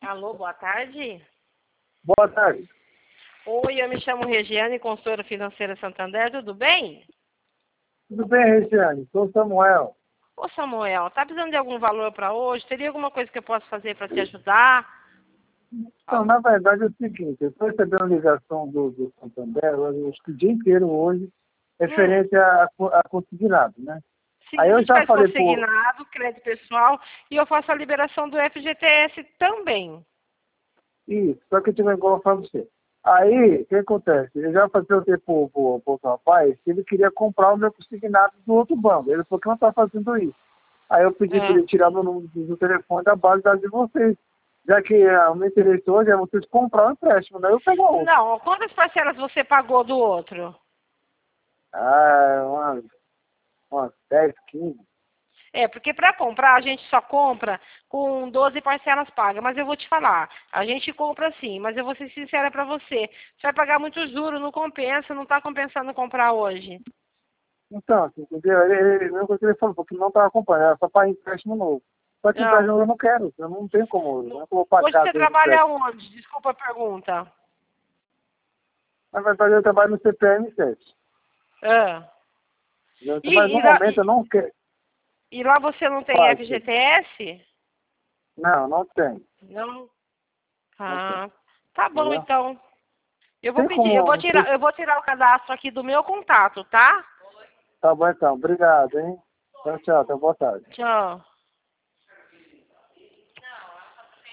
Alô, boa tarde. Boa tarde. Oi, eu me chamo Regiane, consultora financeira Santander, tudo bem? Tudo bem, Regiane? Sou Samuel. Ô Samuel, tá precisando de algum valor para hoje? Teria alguma coisa que eu possa fazer para te ajudar? Então, na verdade é o seguinte, eu estou recebendo ligação do Santander, eu acho que o dia inteiro hoje, referente a consignado, né? Sim, Aí a eu gente já faz falei, pô, consignado, crédito pessoal e eu faço a liberação do FGTS também. isso, só que eu tive igual eu falo pra você. Aí, o que acontece? Eu já falei pro outro rapaz que ele queria comprar o meu consignado do outro banco. Ele falou que não está fazendo isso. Aí eu pedi para Ah, ele tirar meu número do telefone da base da de vocês. Já que o meu interesse hoje é vocês comprar um empréstimo, né? Eu pego outro. não, quantas parcelas você pagou do outro? Ah, umas 10, 15. É, porque para comprar a gente só compra com 12 parcelas pagas. Mas eu vou te falar, a gente compra sim, mas eu vou ser sincera para você. Você vai pagar muito juro, não compensa, não está compensando comprar hoje. Então, assim, entendeu? Ele falou que não estava acompanhando, era só para empréstimo novo. Só que Não. empréstimo eu não quero, eu não tenho como, eu não vou Hoje pagar você dois trabalha empréstimos. onde? Desculpa a pergunta. Na verdade, eu trabalho no CPM7. Ah. Mas E, no e, lá, momento e, eu não quero. e lá você não tem Faz. FGTS? Não, não tem. Não. Não tem. Ah, tá bom Entendeu? então. Eu vou Tem pedir, eu vou como. tirar, eu vou tirar o cadastro aqui do meu contato, tá? Tá bom então. Obrigado, hein? Tchau, tchau. Até boa tarde. Tchau.